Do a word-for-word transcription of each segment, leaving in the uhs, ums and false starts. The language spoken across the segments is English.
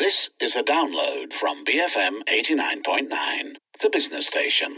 This is a download from B F M eighty-nine point nine, the business station.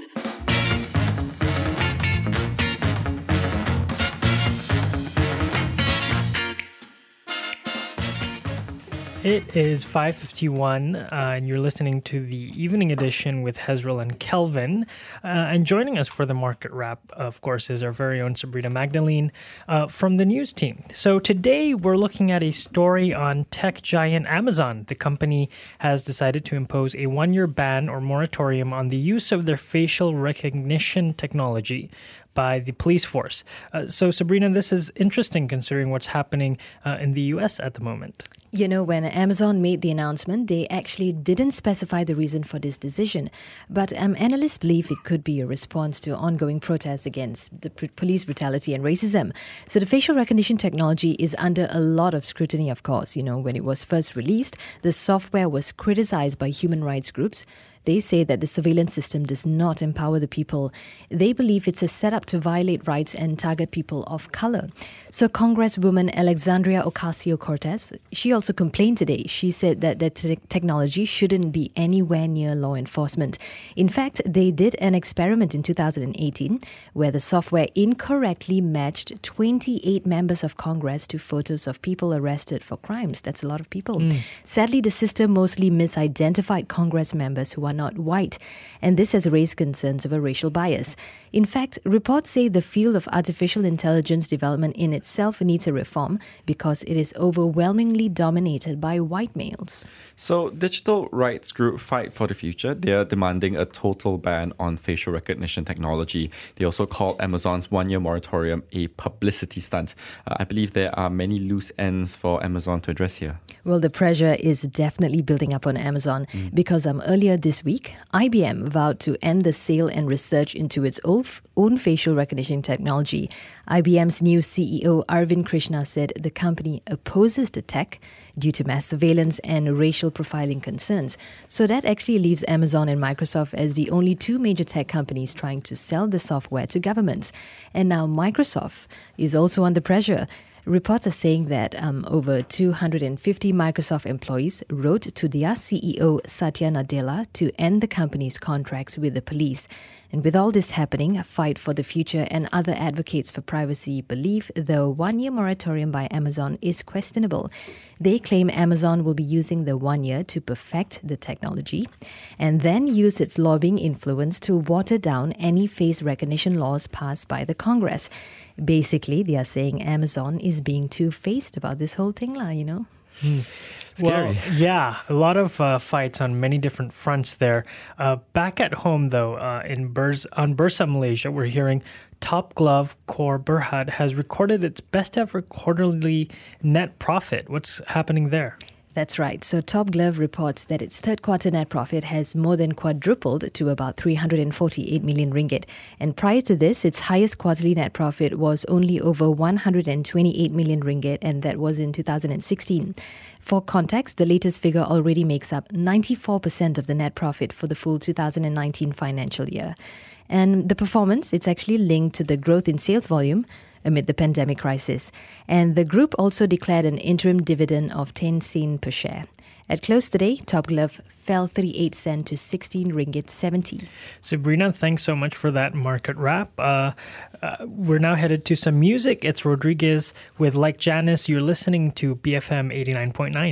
It is five fifty-one, uh, and you're listening to the evening edition with Hezrel and Kelvin. Uh, and joining us for the market wrap, of course, is our very own Sabrina Magdalene uh, from the news team. So today we're looking at a story on tech giant Amazon. The company has decided to impose a one-year ban or moratorium on the use of their facial recognition technology by the police force. Uh, so, Sabrina, this is interesting considering what's happening uh, in the U S at the moment. You know, when Amazon made the announcement, they actually didn't specify the reason for this decision. But um, analysts believe it could be a response to ongoing protests against the p- police brutality and racism. So the facial recognition technology is under a lot of scrutiny, of course. You know, when it was first released, the software was criticized by human rights groups. They say that the surveillance system does not empower the people. They believe it's a setup to violate rights and target people of color. So Congresswoman Alexandria Ocasio-Cortez, she also complained today. She said that the te- technology shouldn't be anywhere near law enforcement. In fact, they did an experiment in two thousand eighteen where the software incorrectly matched twenty-eight members of Congress to photos of people arrested for crimes. That's a lot of people. Mm. Sadly, the system mostly misidentified Congress members who are not white, and this has raised concerns over racial bias. In fact, reports say the field of artificial intelligence development in itself needs a reform because it is overwhelmingly dominated by white males. So, digital rights group Fight for the Future, they are demanding a total ban on facial recognition technology. They also called Amazon's one-year moratorium a publicity stunt. Uh, I believe there are many loose ends for Amazon to address here. Well, the pressure is definitely building up on Amazon mm. because um, earlier this week, I B M vowed to end the sale and research into its own facial recognition technology. I B M's new C E O Arvind Krishna said the company opposes the tech due to mass surveillance and racial profiling concerns. So that actually leaves Amazon and Microsoft as the only two major tech companies trying to sell the software to governments. And now Microsoft is also under pressure. Reports are saying that um, over two hundred fifty Microsoft employees wrote to their C E O Satya Nadella to end the company's contracts with the police. And with all this happening, a Fight for the Future and other advocates for privacy believe the one-year moratorium by Amazon is questionable. They claim Amazon will be using the one year to perfect the technology and then use its lobbying influence to water down any face recognition laws passed by the Congress. Basically, they are saying Amazon is being two-faced about this whole thing, lah, you know? Hmm. Well, yeah, a lot of uh, fights on many different fronts there. Uh, back at home, though, uh, in Burs- on Bursa, Malaysia, we're hearing Top Glove Core Berhad has recorded its best ever quarterly net profit. What's happening there? That's right. So Top Glove reports that its third quarter net profit has more than quadrupled to about three hundred forty-eight million ringgit. And prior to this, its highest quarterly net profit was only over one hundred twenty-eight million ringgit, and that was in two thousand sixteen. For context, the latest figure already makes up ninety-four percent of the net profit for the full two thousand nineteen financial year. And the performance, it's actually linked to the growth in sales volume amid the pandemic crisis. And the group also declared an interim dividend of ten sen per share. At close today, Top Glove fell thirty-eight cents to sixteen ringgit seventy. Sabrina, thanks so much for that market wrap. Uh, uh, we're now headed to some music. It's Rodriguez with Like Janice. You're listening to B F M eighty-nine point nine.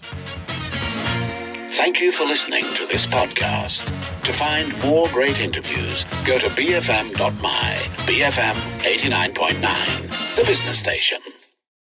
Thank you for listening to this podcast. To find more great interviews, go to b f m dot m y. B F M eighty-nine point nine, the business station.